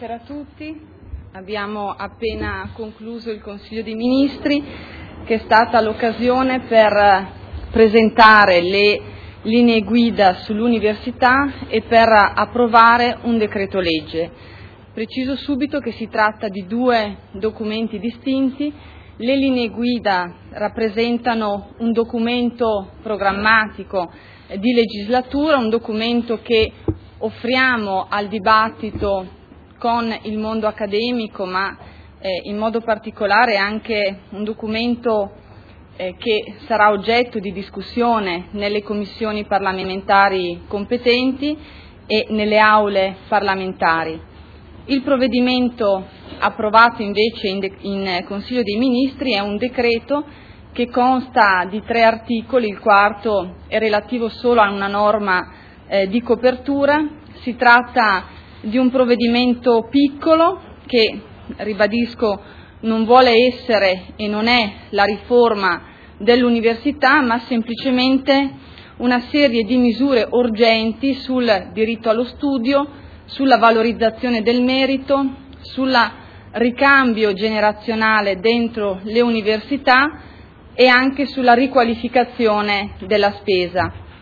Buonasera a tutti. Abbiamo appena concluso il Consiglio dei Ministri, che è stata l'occasione per presentare le linee guida sull'università e per approvare un decreto legge. Preciso subito che si tratta di due documenti distinti. Le linee guida rappresentano un documento programmatico di legislatura, un documento che offriamo al dibattito con il mondo accademico, ma in modo particolare anche un documento che sarà oggetto di discussione nelle commissioni parlamentari competenti e nelle aule parlamentari. Il provvedimento approvato invece in Consiglio dei Ministri è un decreto che consta di 3 articoli, il quarto è relativo solo a una norma di copertura. Si tratta di un provvedimento piccolo che, ribadisco, non vuole essere e non è la riforma dell'università, ma semplicemente una serie di misure urgenti sul diritto allo studio, sulla valorizzazione del merito, sul ricambio generazionale dentro le università e anche sulla riqualificazione della spesa.